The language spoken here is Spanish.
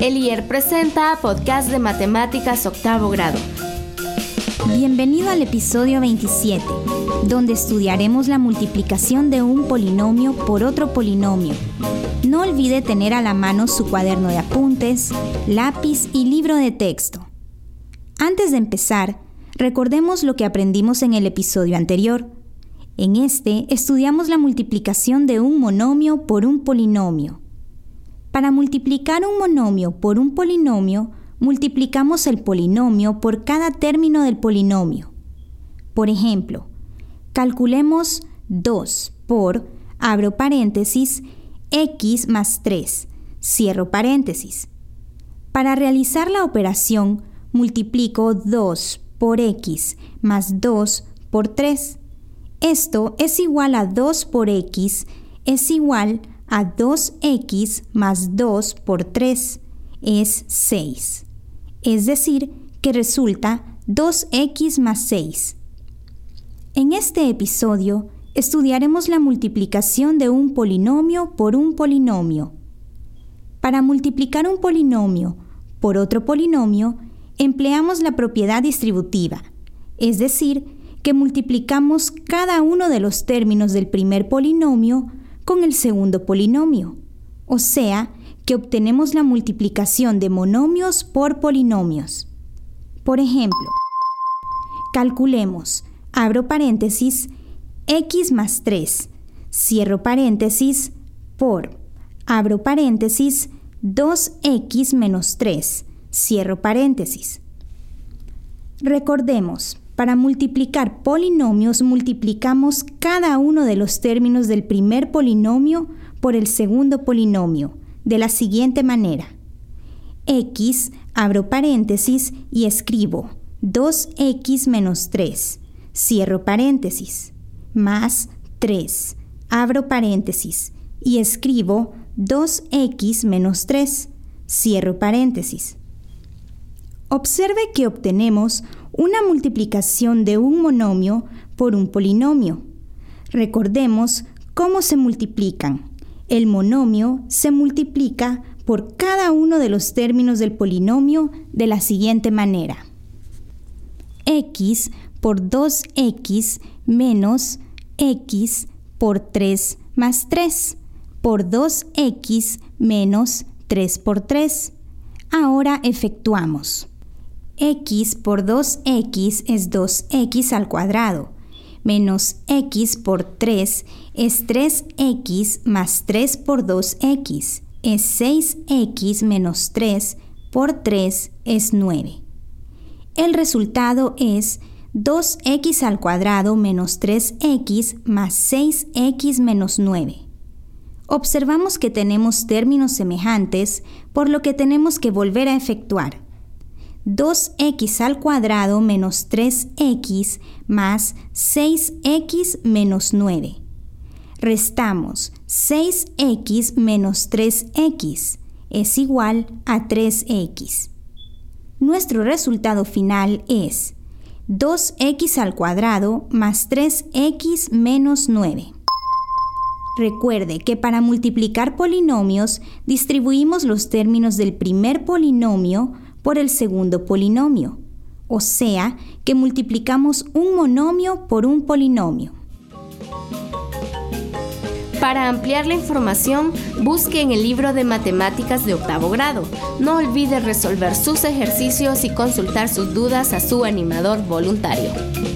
El IER presenta Podcast de Matemáticas Octavo Grado. Bienvenido al episodio 27, donde estudiaremos la multiplicación de un polinomio por otro polinomio. No olvide tener a la mano su cuaderno de apuntes, lápiz y libro de texto. Antes de empezar, recordemos lo que aprendimos en el episodio anterior. En este, estudiamos la multiplicación de un monomio por un polinomio. Para multiplicar un monomio por un polinomio, multiplicamos el polinomio por cada término del polinomio. Por ejemplo, calculemos 2 por, abro paréntesis, x más 3, cierro paréntesis. Para realizar la operación, multiplico 2 por x más 2 por 3. Esto es igual a 2 por x es igual a 2x más 2 por 3 es 6. Es decir, que resulta 2x más 6. En este episodio, estudiaremos la multiplicación de un polinomio por un polinomio. Para multiplicar un polinomio por otro polinomio, empleamos la propiedad distributiva, es decir, que multiplicamos cada uno de los términos del primer polinomio con el segundo polinomio, o sea, que obtenemos la multiplicación de monomios por polinomios. Por ejemplo, calculemos, abro paréntesis, x más 3, cierro paréntesis, por, abro paréntesis, 2x menos 3, cierro paréntesis. Recordemos, para multiplicar polinomios multiplicamos cada uno de los términos del primer polinomio por el segundo polinomio, de la siguiente manera. X, abro paréntesis y escribo 2x menos 3, cierro paréntesis, más 3, abro paréntesis y escribo 2x menos 3, cierro paréntesis. Observe que obtenemos una multiplicación de un monomio por un polinomio. Recordemos cómo se multiplican. El monomio se multiplica por cada uno de los términos del polinomio de la siguiente manera. X por 2x menos x por 3 más 3 por 2x menos 3 por 3. Ahora efectuamos. X por 2x es 2x al cuadrado, menos x por 3 es 3x más 3 por 2x, es 6x menos 3 por 3 es 9. El resultado es 2x al cuadrado menos 3x más 6x menos 9. Observamos que tenemos términos semejantes, por lo que tenemos que volver a efectuar. 2x al cuadrado menos 3x más 6x menos 9. Restamos 6x menos 3x es igual a 3x. Nuestro resultado final es 2x al cuadrado más 3x menos 9. Recuerde que para multiplicar polinomios distribuimos los términos del primer polinomio por el segundo polinomio, o sea, que multiplicamos un monomio por un polinomio. Para ampliar la información, busque en el libro de Matemáticas de Octavo Grado. No olvide resolver sus ejercicios y consultar sus dudas a su animador voluntario.